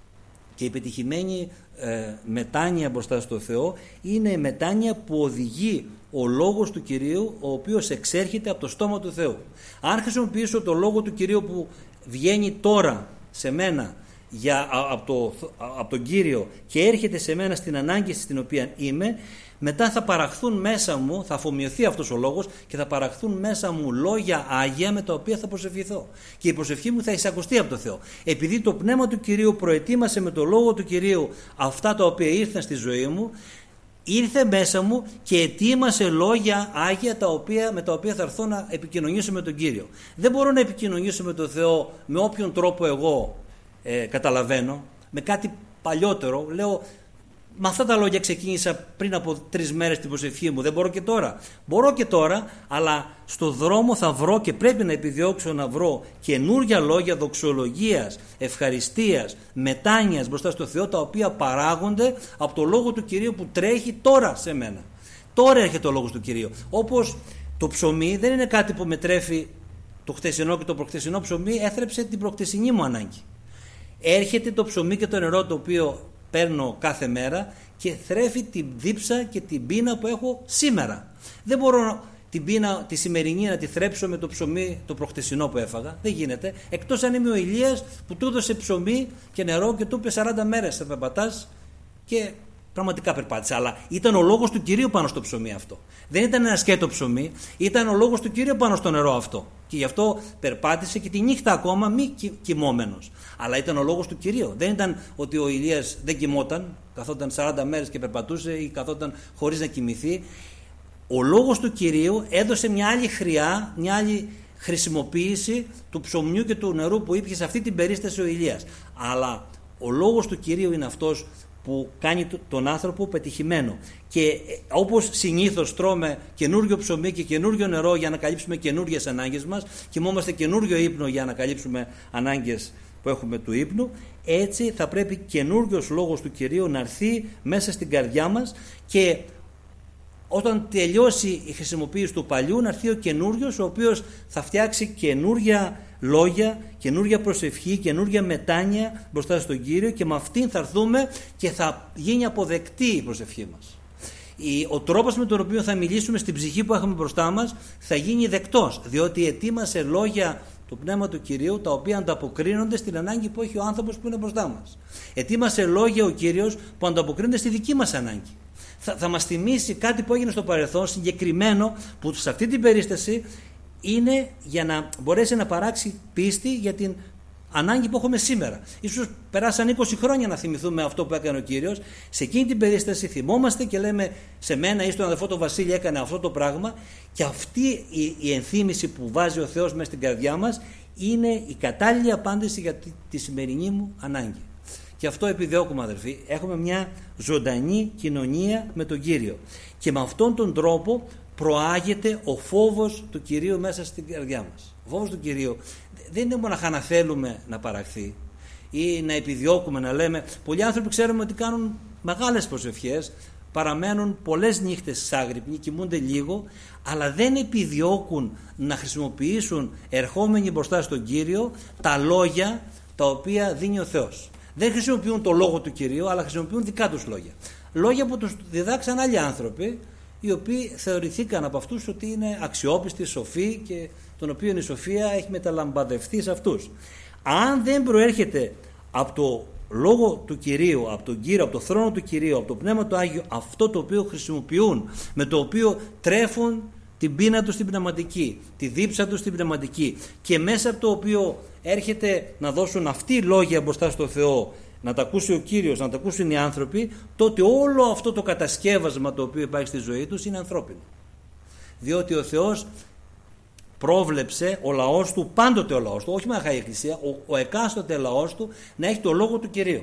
και η πετυχημένη ε, μετάνοια μπροστά στο Θεό είναι η μετάνοια που οδηγεί ο λόγος του Κυρίου, ο οποίος εξέρχεται από το στόμα του Θεού. Αν χρησιμοποιήσω το λόγο του Κυρίου που βγαίνει τώρα σε μένα για, από, το, από τον Κύριο και έρχεται σε μένα στην ανάγκη στην οποία είμαι, μετά θα παραχθούν μέσα μου, θα αφομοιωθεί αυτός ο λόγος και θα παραχθούν μέσα μου λόγια Άγια με τα οποία θα προσευχηθώ. Και η προσευχή μου θα εισακουστεί από το Θεό. Επειδή το Πνεύμα του Κυρίου προετοίμασε με το λόγο του Κυρίου αυτά τα οποία ήρθαν στη ζωή μου, ήρθε μέσα μου και ετοίμασε λόγια Άγια τα οποία, με τα οποία θα έρθω να επικοινωνήσω με τον Κύριο. Δεν μπορώ να επικοινωνήσω με τον Θεό με όποιον τρόπο εγώ ε, καταλαβαίνω, με κάτι παλιότερο. Λέω, με αυτά τα λόγια ξεκίνησα πριν από τρεις μέρες την προσευχή μου. Δεν μπορώ και τώρα. Μπορώ και τώρα, αλλά στο δρόμο θα βρω και πρέπει να επιδιώξω να βρω καινούργια λόγια δοξολογίας, ευχαριστίας, μετάνοιας μπροστά στο Θεό, τα οποία παράγονται από το λόγο του Κυρίου που τρέχει τώρα σε μένα. Τώρα έρχεται ο λόγος του Κυρίου. Όπως το ψωμί δεν είναι κάτι που με τρέφει το χτεσινό και το προχτεσινό ψωμί, έθρεψε την προχτεσινή μου ανάγκη. Έρχεται το ψωμί και το νερό το οποίο παίρνω κάθε μέρα και θρέφει την δίψα και την πείνα που έχω σήμερα. Δεν μπορώ την πείνα τη σημερινή να τη θρέψω με το ψωμί το προχτεσινό που έφαγα. Δεν γίνεται. Εκτός αν είμαι ο Ηλίας που του έδωσε ψωμί και νερό και του είπε σαράντα μέρες θα περπατάς, και πραγματικά περπάτησε. Αλλά ήταν ο λόγος του Κυρίου πάνω στο ψωμί αυτό. Δεν ήταν ένα σκέτο ψωμί, ήταν ο λόγος του Κυρίου πάνω στο νερό αυτό. Και γι' αυτό περπάτησε και τη νύχτα ακόμα μη κοιμόμενος. Αλλά ήταν ο λόγος του Κυρίου. Δεν ήταν ότι ο Ηλίας δεν κοιμόταν, καθόταν σαράντα μέρες και περπατούσε ή καθόταν χωρίς να κοιμηθεί. Ο λόγος του Κυρίου έδωσε μια άλλη χρειά, μια άλλη χρησιμοποίηση του ψωμιού και του νερού που ήπιε σε αυτή την περίσταση ο Ηλίας. Αλλά ο λόγος του Κυρίου είναι αυτός που κάνει τον άνθρωπο πετυχημένο. Και όπως συνήθως τρώμε καινούριο ψωμί και καινούριο νερό για να καλύψουμε καινούριες ανάγκες μας, κοιμόμαστε καινούριο ύπνο για να καλύψουμε ανάγκες που έχουμε του ύπνου, έτσι θα πρέπει καινούριος λόγος του Κυρίου να έρθει μέσα στην καρδιά μας, και όταν τελειώσει η χρησιμοποίηση του παλιού να έρθει ο καινούριος, ο οποίος θα φτιάξει καινούρια λόγια, καινούρια προσευχή, καινούρια μετάνοια μπροστά στον Κύριο, και με αυτήν θα έρθουμε και θα γίνει αποδεκτή η προσευχή μας. ο τρόπος με τον οποίο θα μιλήσουμε στην ψυχή που έχουμε μπροστά μας θα γίνει δεκτός, διότι ετοίμασε λόγια του Πνεύμα του Κυρίου τα οποία ανταποκρίνονται στην ανάγκη που έχει ο άνθρωπος που είναι μπροστά μας. Ετοίμασε λόγια ο Κύριος που ανταποκρίνονται στη δική μας ανάγκη. Θα, θα μας θυμίσει κάτι που έγινε στο παρελθόν συγκεκριμένο, που σε αυτή την περίσταση είναι για να μπορέσει να παράξει πίστη για την ανάγκη που έχουμε σήμερα. Ίσως περάσαν είκοσι χρόνια να θυμηθούμε αυτό που έκανε ο Κύριος. Σε εκείνη την περίσταση θυμόμαστε και λέμε σε μένα ή στον αδελφό τον Βασίλη έκανε αυτό το πράγμα, και αυτή η, η ενθύμηση που βάζει ο Θεός μέσα στην καρδιά μας είναι η κατάλληλη απάντηση για τη, τη σημερινή μου ανάγκη. Και αυτό επιδιώκουμε, αδελφοί. Έχουμε μια ζωντανή κοινωνία με τον Κύριο, και με αυτόν τον τρόπο προάγεται ο φόβος του Κυρίου μέσα στην καρδιά μας. Ο φόβος του Κυρίου δεν είναι μόνο να θέλουμε να παραχθεί ή να επιδιώκουμε να λέμε. Πολλοί άνθρωποι ξέρουμε ότι κάνουν μεγάλες προσευχές, παραμένουν πολλές νύχτες άγρυπνοι, κοιμούνται λίγο, αλλά δεν επιδιώκουν να χρησιμοποιήσουν ερχόμενοι μπροστά στον Κύριο τα λόγια τα οποία δίνει ο Θεός. Δεν χρησιμοποιούν το λόγο του Κυρίου, αλλά χρησιμοποιούν δικά τους λόγια. Λόγια που τους διδάξαν άλλοι άνθρωποι, οι οποίοι θεωρηθήκαν από αυτούς ότι είναι αξιόπιστοι, σοφοί, και τον οποίον η σοφία έχει μεταλαμπαδευτεί σε αυτούς. Αν δεν προέρχεται από το λόγο του Κυρίου, από τον Κύριο, από το θρόνο του Κυρίου, από το Πνεύμα του Άγιο, αυτό το οποίο χρησιμοποιούν, με το οποίο τρέφουν την πείνα τους στην πνευματική, τη δίψα τους στην πνευματική, και μέσα από το οποίο έρχεται να δώσουν αυτοί λόγια μπροστά στο Θεό, να τα ακούσει ο Κύριος, να τα ακούσουν οι άνθρωποι, τότε όλο αυτό το κατασκεύασμα το οποίο υπάρχει στη ζωή τους είναι ανθρώπινο. Διότι ο Θεός πρόβλεψε ο λαός του, πάντοτε ο λαός του, όχι μόνο η Εκκλησία, ο, ο εκάστοτε λαός του να έχει το λόγο του Κυρίου.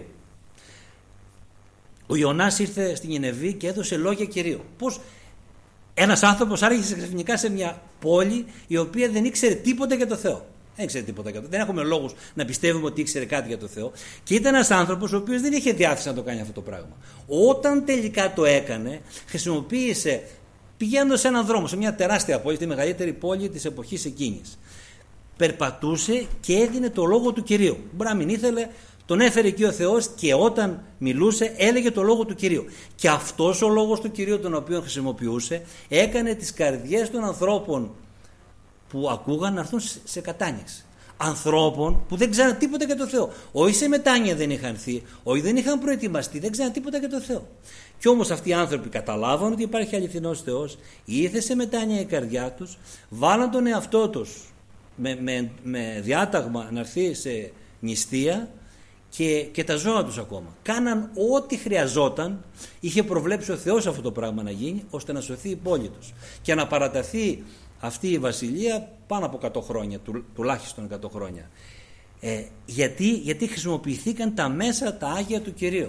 Ο Ιωνάς ήρθε στην Νινεβή και έδωσε λόγια Κυρίου. Πώς ένας άνθρωπος άρχισε ξαφνικά σε μια πόλη η οποία δεν ήξερε τίποτα για το Θεό. Δεν ήξερε τίποτα για το Θεό. Δεν έχουμε λόγους να πιστεύουμε ότι ήξερε κάτι για το Θεό. Και ήταν ένας άνθρωπος ο οποίος δεν είχε διάθεση να το κάνει αυτό το πράγμα. Όταν τελικά το έκανε, χρησιμοποίησε, πηγαίνοντας σε έναν δρόμο, σε μια τεράστια πόλη, τη μεγαλύτερη πόλη της εποχής εκείνης. Περπατούσε και έδινε το λόγο του Κυρίου. Μπορεί να μην ήθελε, τον έφερε εκεί ο Θεός, και όταν μιλούσε έλεγε το λόγο του Κυρίου. Και αυτός ο λόγος του Κυρίου, τον οποίο χρησιμοποιούσε, έκανε τις καρδιές των ανθρώπων που ακούγαν να έρθουν σε κατάνοιξη. Ανθρώπων που δεν ξέραν τίποτα για το Θεό. Όχι σε μετάνοια δεν είχαν έρθει, όχι δεν είχαν προετοιμαστεί, δεν ξέραν τίποτα για το Θεό. Κι όμως αυτοί οι άνθρωποι καταλάβαν ότι υπάρχει αληθινός Θεός, ήρθε σε μετάνοια η καρδιά τους, βάλαν τον εαυτό τους με, με, με διάταγμα να έρθει σε νηστεία, και, και τα ζώα τους ακόμα. Κάναν ό,τι χρειαζόταν, είχε προβλέψει ο Θεός αυτό το πράγμα να γίνει, ώστε να σωθεί η πόλη τους και να παραταθεί αυτή η βασιλεία πάνω από εκατό χρόνια, του, τουλάχιστον εκατό χρόνια. Ε, γιατί, γιατί χρησιμοποιηθήκαν τα μέσα τα Άγια του Κυρίου.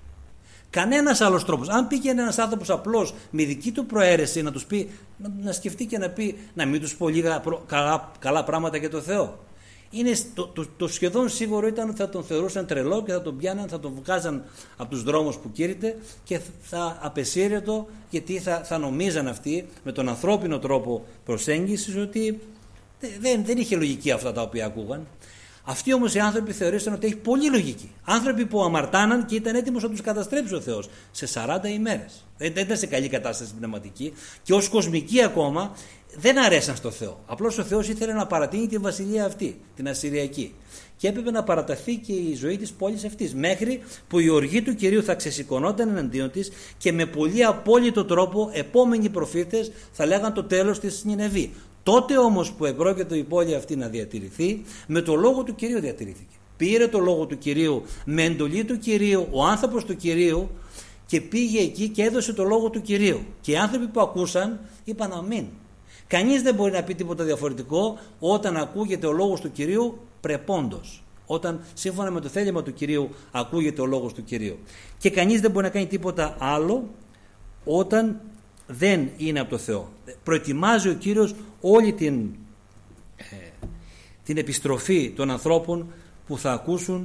Κανένας άλλος τρόπος. Αν πήγαινε ένας άνθρωπος απλώς με δική του προαίρεση να τους πει, να, να σκεφτεί και να πει, να μην τους πω λίγα προ, καλά, καλά πράγματα για το Θεό. Είναι το, το, το σχεδόν σίγουρο ήταν ότι θα τον θεωρούσαν τρελό και θα τον πιάναν, θα τον βγάζαν από τους δρόμους που κήρυτε και θα απεσύρετο, γιατί θα, θα νομίζαν αυτοί με τον ανθρώπινο τρόπο προσέγγισης ότι δεν, δεν είχε λογική αυτά τα οποία ακούγαν. Αυτοί όμως οι άνθρωποι θεωρήσαν ότι έχει πολύ λογική. Άνθρωποι που αμαρτάναν και ήταν έτοιμος να τους καταστρέψει ο Θεός σε σαράντα ημέρες. Δεν ήταν σε καλή κατάσταση πνευματική και ως κοσμικοί ακόμα δεν αρέσαν στο Θεό. Απλώς ο Θεός ήθελε να παρατείνει τη βασιλεία αυτή, την Ασσυριακή. Και έπρεπε να παραταθεί και η ζωή της πόλης αυτής, μέχρι που η οργή του Κυρίου θα ξεσηκωνόταν εναντίον της και με πολύ απόλυτο τρόπο επόμενοι προφήτες θα λέγαν το τέλος της Νινεβή. Τότε όμως που επρόκειτο η πόλη αυτή να διατηρηθεί, με το λόγο του Κυρίου διατηρήθηκε. Πήρε το λόγο του Κυρίου με εντολή του Κυρίου ο άνθρωπος του Κυρίου και πήγε εκεί και έδωσε το λόγο του Κυρίου. Και οι άνθρωποι που ακούσαν είπαν αμήν. Κανείς δεν μπορεί να πει τίποτα διαφορετικό όταν ακούγεται ο λόγος του Κυρίου πρεπόντος. Όταν σύμφωνα με το θέλημα του Κυρίου ακούγεται ο λόγος του Κυρίου. Και κανείς δεν μπορεί να κάνει τίποτα άλλο όταν δεν είναι από το Θεό. Προετοιμάζει ο Κύριος όλη την, ε, την επιστροφή των ανθρώπων που θα ακούσουν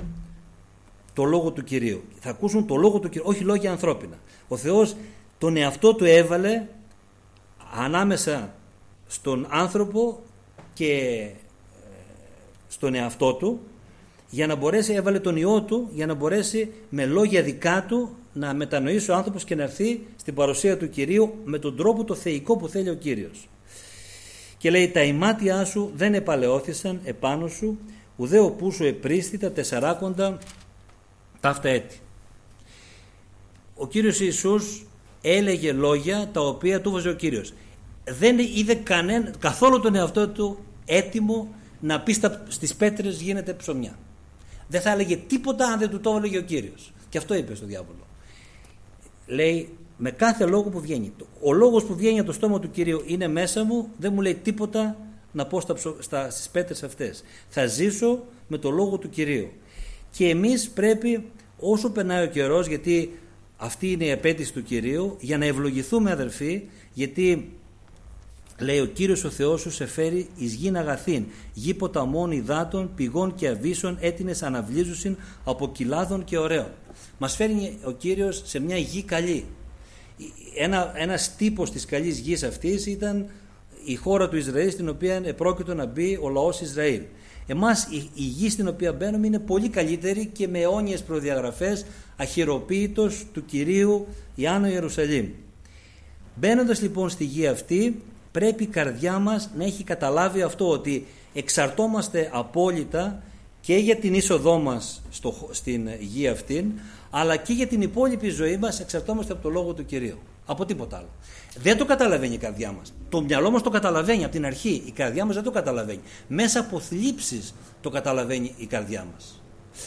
το λόγο του Κυρίου. Θα ακούσουν το λόγο του Κυρίου, όχι λόγια ανθρώπινα. Ο Θεός τον εαυτό του έβαλε ανάμεσα στον άνθρωπο και στον εαυτό του, για να μπορέσει, έβαλε τον Υιό του για να μπορέσει με λόγια δικά του να μετανοήσει ο άνθρωπος και να έρθει στην παρουσία του Κυρίου με τον τρόπο το θεϊκό που θέλει ο Κύριος. Και λέει, τα ημάτια σου δεν επαλαιώθησαν επάνω σου, ουδέ ο που σου επρίστη τα τεσσαράκοντα ταύτα έτη. Ο Κύριος Ιησούς έλεγε λόγια τα οποία του βάζει ο Κύριος. Δεν είδε κανένα, καθόλου τον εαυτό του έτοιμο να πει στα, στις πέτρες γίνεται ψωμιά. Δεν θα έλεγε τίποτα αν δεν του το έλεγε ο Κύριος. Και αυτό είπε στο διάβολο. Λέει, με κάθε λόγο που βγαίνει. Ο λόγος που βγαίνει από το στόμα του Κυρίου είναι μέσα μου, δεν μου λέει τίποτα να πω στα, στα, στις πέτρες αυτές. Θα ζήσω με το λόγο του Κυρίου. Και εμείς πρέπει, όσο περνάει ο καιρός, γιατί αυτή είναι η απέτηση του Κυρίου, για να ευλογηθούμε αδερφοί, γιατί λέει ο Κύριος ο Θεός σου σε φέρει εις γην αγαθήν, γη ποταμών υδάτων, πηγών και αβύσσων, έτινες αναβλίζουσιν από κοιλάδων και ωραίων. Μας φέρνει ο Κύριος σε μια γη καλή. Ένα, ένας τύπος της καλής γης αυτής ήταν η χώρα του Ισραήλ, στην οποία επρόκειτο να μπει ο λαός Ισραήλ. Εμάς η, η γη στην οποία μπαίνουμε είναι πολύ καλύτερη και με αιώνιες προδιαγραφές, αχειροποίητος του Κυρίου η Άνω Ιερουσαλήμ. Μπαίνοντας λοιπόν στη γη αυτή, πρέπει η καρδιά μας να έχει καταλάβει αυτό, ότι εξαρτώμαστε απόλυτα και για την είσοδό μας στο, στην γη αυτήν, αλλά και για την υπόλοιπη ζωή μας εξαρτώμαστε από το Λόγο του Κυρίου. Από τίποτα άλλο. Δεν το καταλαβαίνει η καρδιά μας. Το μυαλό μας το καταλαβαίνει από την αρχή. Η καρδιά μας δεν το καταλαβαίνει. Μέσα από θλίψεις το καταλαβαίνει η καρδιά μας.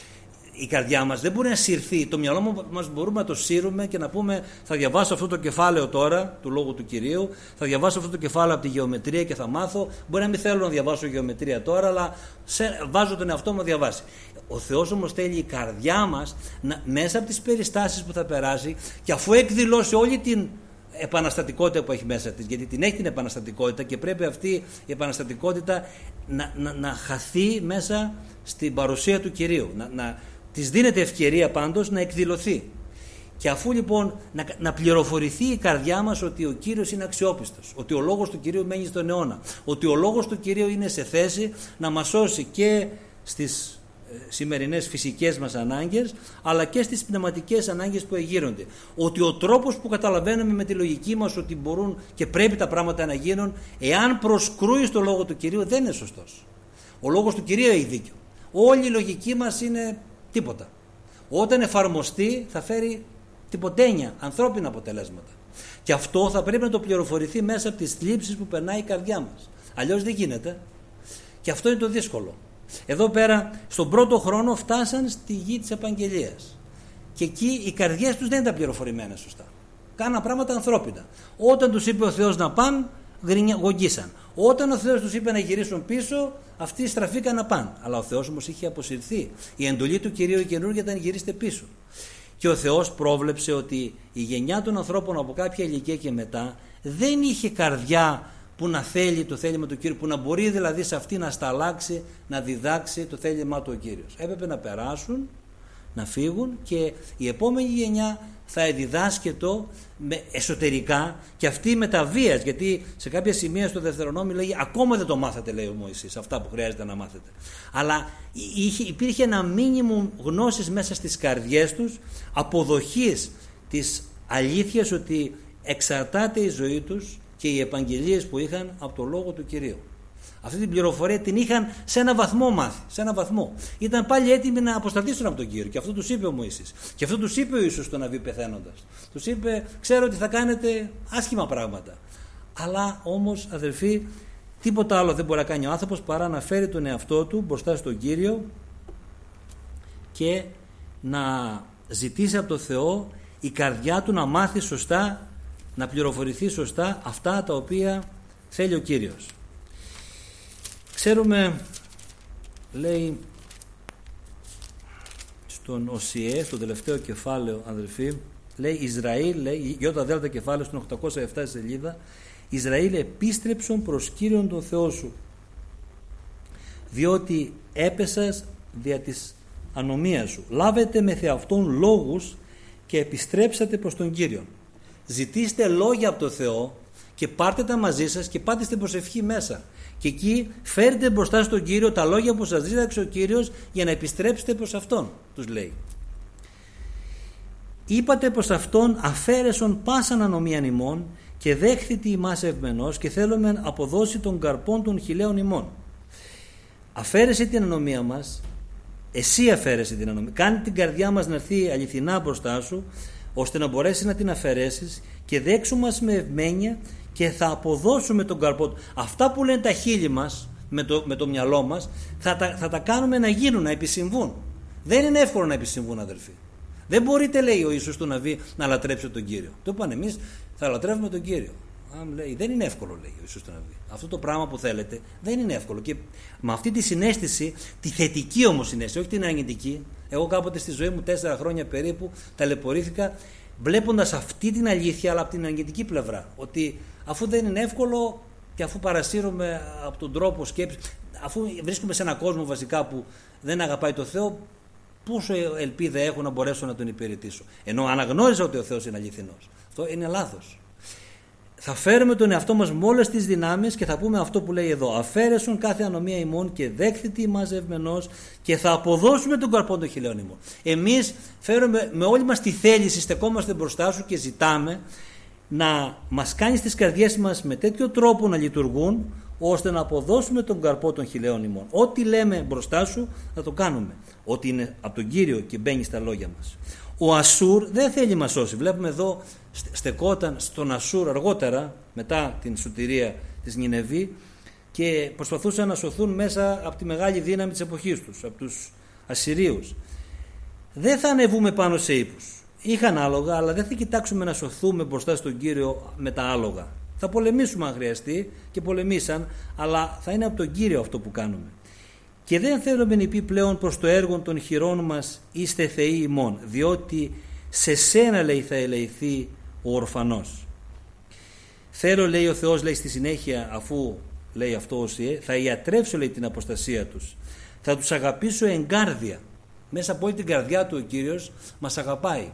Η καρδιά μας δεν μπορεί να συρθεί. Το μυαλό μας μπορούμε να το σύρουμε και να πούμε, θα διαβάσω αυτό το κεφάλαιο τώρα του Λόγου του Κυρίου, θα διαβάσω αυτό το κεφάλαιο από τη γεωμετρία και θα μάθω. Μπορεί να μην θέλω να διαβάσω γεωμετρία τώρα, αλλά σε, βάζω τον εαυτό μου να διαβάσει. Ο Θεός όμως θέλει η καρδιά μας να, μέσα από τις περιστάσεις που θα περάσει, και αφού εκδηλώσει όλη την επαναστατικότητα που έχει μέσα της, γιατί την έχει την επαναστατικότητα και πρέπει αυτή η επαναστατικότητα να, να, να χαθεί μέσα στην παρουσία του Κυρίου, να, να της δίνεται ευκαιρία πάντως να εκδηλωθεί. Και αφού λοιπόν να, να πληροφορηθεί η καρδιά μας ότι ο Κύριος είναι αξιόπιστος, ότι ο λόγος του Κυρίου μένει στον αιώνα, ότι ο λόγος του Κυρίου είναι σε θέση να μας σώσει και στις σημερινές φυσικές μας ανάγκες, αλλά και στις πνευματικές ανάγκες που εγείρονται. Ότι ο τρόπος που καταλαβαίνουμε με τη λογική μας ότι μπορούν και πρέπει τα πράγματα να γίνουν, εάν προσκρούει στο Λόγο του Κυρίου, δεν είναι σωστός. Ο Λόγος του Κυρίου έχει δίκιο. Όλη η λογική μας είναι τίποτα. Όταν εφαρμοστεί θα φέρει τυποτένια, ανθρώπινα αποτελέσματα. Και αυτό θα πρέπει να το πληροφορηθεί μέσα από τις θλίψεις που περνάει η καρδιά μας. Αλλιώς δεν γίνεται. Και αυτό είναι το δύσκολο. Εδώ πέρα στον πρώτο χρόνο φτάσαν στη γη της επαγγελίας και εκεί οι καρδιές τους δεν ήταν πληροφορημένες σωστά. Κάναν πράγματα ανθρώπινα. Όταν τους είπε ο Θεός να πάνε, γογγίσαν. Όταν ο Θεός τους είπε να γυρίσουν πίσω, αυτοί στραφήκαν να πάνε. Αλλά ο Θεός όμως είχε αποσυρθεί. Η εντολή του Κυρίου η καινούργια ήταν γυρίστε πίσω. Και ο Θεός πρόβλεψε ότι η γενιά των ανθρώπων από κάποια ηλικία και μετά δεν είχε καρδιά που να θέλει το θέλημα του Κύριου, που να μπορεί δηλαδή σε αυτή να σταλάξει, να διδάξει το θέλημά του ο Κύριος. Έπρεπε να περάσουν, να φύγουν και η επόμενη γενιά θα διδάσκετο με εσωτερικά και αυτή με τα βίας, γιατί σε κάποια σημεία στο Δευτερονόμιο λέγει ακόμα δεν το μάθατε, λέει ο Μωυσής, αυτά που χρειάζεται να μάθετε. Αλλά είχε, υπήρχε ένα μίνιμουμ γνώσης μέσα στις καρδιές τους, αποδοχής της αλήθειας ότι εξαρτάται η ζωή τους και οι επαγγελίες που είχαν από το Λόγο του Κυρίου. Αυτή την πληροφορία την είχαν σε ένα βαθμό μάθει, σε ένα βαθμό. Ήταν πάλι έτοιμοι να αποσταθήσουν από τον Κύριο και αυτό τους είπε ο Μωυσής. Και αυτό τους είπε ο Ιησούς στον Ναβί πεθαίνοντας. Τους είπε, ξέρω ότι θα κάνετε άσχημα πράγματα. Αλλά όμως αδελφοί, τίποτα άλλο δεν μπορεί να κάνει ο άνθρωπος παρά να φέρει τον εαυτό του μπροστά στον Κύριο και να ζητήσει από τον Θεό η καρδιά του να μάθει σωστά, να πληροφορηθεί σωστά αυτά τα οποία θέλει ο Κύριος. Ξέρουμε, λέει στον Οσιέ, στο τελευταίο κεφάλαιο αδελφοί, λέει Ισραήλ, λέει γιώτα δέλτα κεφάλαιο στην οκτακόσια επτά σελίδα, Ισραήλ επίστρεψον προς Κύριον τον Θεό σου, διότι έπεσας δια της ανομίας σου. Λάβετε με θεαυτόν λόγους και επιστρέψατε προς τον Κύριον. Ζητήστε λόγια από τον Θεό και πάρτε τα μαζί σας και πάτε στην προσευχή μέσα. Και εκεί φέρτε μπροστά στον Κύριο τα λόγια που σας δίδαξε ο Κύριος για να επιστρέψετε προς Αυτόν, τους λέει. είπατε πως αυτόν αφαίρεσον πάσαν ανομίαν ημών και δέχθητη ημάς ευμενός και θέλουμε αποδώσει των καρπών των χιλέων ημών. Αφαίρεσε την ανομία μας, εσύ αφαίρεσε την ανομία, κάνει την καρδιά μας να έρθει αληθινά μπροστά σου, ώστε να μπορέσει να την αφαιρέσεις και δέξου μας με ευμένεια και θα αποδώσουμε τον καρπό του. Αυτά που λένε τα χείλη μας με το, με το μυαλό μας θα τα, θα τα κάνουμε να γίνουν, να επισυμβούν. Δεν είναι εύκολο να επισυμβούν, αδελφοί. Δεν μπορείτε, λέει ο Ιησούς του Ναβί, να λατρέψετε τον Κύριο. Το είπαν, εμείς θα λατρεύουμε τον Κύριο. Αν λέει, δεν είναι εύκολο, λέει ο Ιησούς του Ναβί. Αυτό το πράγμα που θέλετε δεν είναι εύκολο. Και με αυτή τη συναίσθηση, τη θετική όμως συναίσθηση, όχι την αρνητική. Εγώ κάποτε στη ζωή μου τέσσερα χρόνια περίπου ταλαιπωρήθηκα βλέποντας αυτή την αλήθεια, αλλά από την αρνητική πλευρά. Ότι αφού δεν είναι εύκολο και αφού παρασύρωμαι από τον τρόπο σκέψης, αφού βρίσκομαι σε έναν κόσμο βασικά που δεν αγαπάει το Θεό, πόσο ελπίδα έχω να μπορέσω να τον υπηρετήσω. Ενώ αναγνώριζα ότι ο Θεός είναι αληθινός. Αυτό είναι λάθος. Θα φέρουμε τον εαυτό μας με όλες τις δυνάμεις και θα πούμε αυτό που λέει εδώ. Αφαίρεσον κάθε ανομία ημών και δέχθητη ημάς ευμενός και θα αποδώσουμε τον καρπό των χιλέων ημών. Εμείς φέρουμε με όλη μας τη θέληση, στεκόμαστε μπροστά σου και ζητάμε να μας κάνεις τις καρδιές μας με τέτοιο τρόπο να λειτουργούν, ώστε να αποδώσουμε τον καρπό των χιλέων ημών. Ό,τι λέμε μπροστά σου θα το κάνουμε. Ό,τι είναι από τον Κύριο και μπαίνει στα λόγια μας. Ο Ασούρ δεν θέλει μας σώσει. Βλέπουμε εδώ στεκόταν στον Ασούρ αργότερα, μετά την σωτηρία της Νινεβή, και προσπαθούσαν να σωθούν μέσα από τη μεγάλη δύναμη της εποχής τους, από τους Ασσυρίους. Δεν θα ανεβούμε πάνω σε ύπους. Είχαν άλογα, αλλά δεν θα κοιτάξουμε να σωθούμε μπροστά στον Κύριο με τα άλογα. Θα πολεμήσουμε αν χρειαστεί, και πολεμήσαν, αλλά θα είναι από τον Κύριο αυτό που κάνουμε. Και δεν θέλουμε να πει πλέον προς το έργο των χειρών μας είστε θεοί ημών, διότι σε σένα, λέει, θα ελεηθεί ο ορφανός. Θέλω, λέει ο Θεός, λέει στη συνέχεια, αφού λέει αυτό όσοι, θα ιατρεύσω, λέει, την αποστασία τους, θα τους αγαπήσω εγκάρδια. Μέσα από όλη την καρδιά του ο Κύριος μας αγαπάει,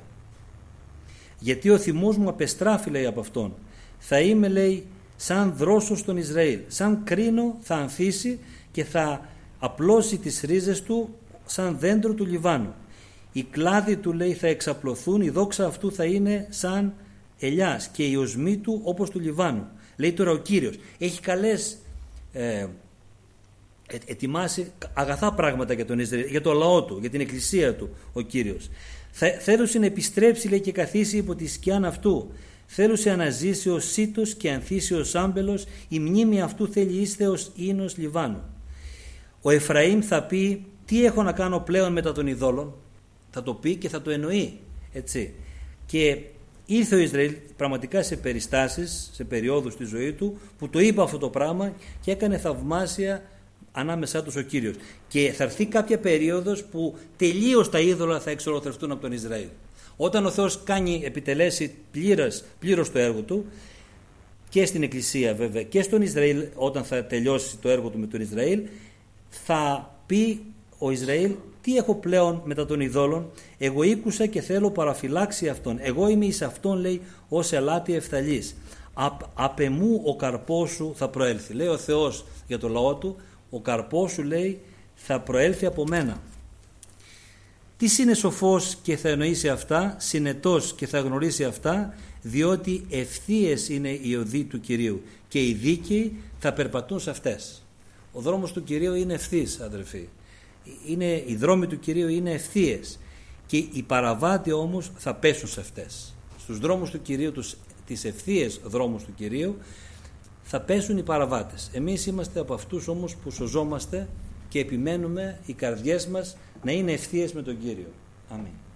γιατί ο θυμός μου απεστράφει, λέει, από αυτόν. Θα είμαι, λέει, σαν δρόσος στον Ισραήλ, σαν κρίνο θα ανθίσει και θα απλώσει τις ρίζες του σαν δέντρο του Λιβάνου. Οι κλάδοι του, λέει, θα εξαπλωθούν, η δόξα αυτού θα είναι σαν ελιάς και οι οσμοί του όπως του Λιβάνου. Λέει τώρα ο Κύριος. Έχει καλές, ε, ετοιμάσει αγαθά πράγματα για τον Ισραήλ, για το λαό του, για την εκκλησία του ο Κύριος. Θα, θέλουσε να επιστρέψει, λέει, και καθίσει υπό τη σκιάν αυτού. Θέλουσε να ζήσει ως σύτος και ανθίσει ως άμπελος, η μνήμη αυτού θέλει είστε ως ίνος Λιβάνου. Ο Εφραήμ θα πει τι έχω να κάνω πλέον μετά των ειδόλων, θα το πει και θα το εννοεί, έτσι. Και ήρθε ο Ισραήλ πραγματικά σε περιστάσεις, σε περιόδους στη ζωή του, που το είπε αυτό το πράγμα και έκανε θαυμάσια ανάμεσά τους ο Κύριος. Και θα έρθει κάποια περίοδος που τελείως τα είδωλα θα εξολοθρευτούν από τον Ισραήλ. Όταν ο Θεός κάνει, επιτελέσει πλήρως, πλήρως το έργο του, και στην Εκκλησία βέβαια και στον Ισραήλ, όταν θα τελειώσει το έργο του με τον Ισραήλ, θα πει ο Ισραήλ τι έχω πλέον μετά των ειδόλων, εγώ ήκουσα και θέλω παραφυλάξει αυτόν, εγώ είμαι εις αυτόν, λέει, ως ελάτη ευθαλής, απ, απ' εμού ο καρπός σου θα προέλθει. Λέει ο Θεός για το λαό του, ο καρπός σου, λέει, θα προέλθει από μένα. Τι είναι σοφός και θα εννοήσει αυτά, συνετός και θα γνωρίσει αυτά, διότι ευθείες είναι οι οδοί του Κυρίου και οι δίκαιοι θα περπατούν σε αυτές. Ο δρόμος του Κυρίου είναι ευθύς, αδερφοί. Είναι, οι δρόμοι του Κυρίου είναι ευθείες και οι παραβάτοι όμως θα πέσουν σε αυτές. Στους δρόμους του Κυρίου, τους, τις ευθείες δρόμους του Κυρίου, θα πέσουν οι παραβάτες. Εμείς είμαστε από αυτούς όμως που σωζόμαστε και επιμένουμε οι καρδιές μας να είναι ευθείες με τον Κύριο. Αμήν.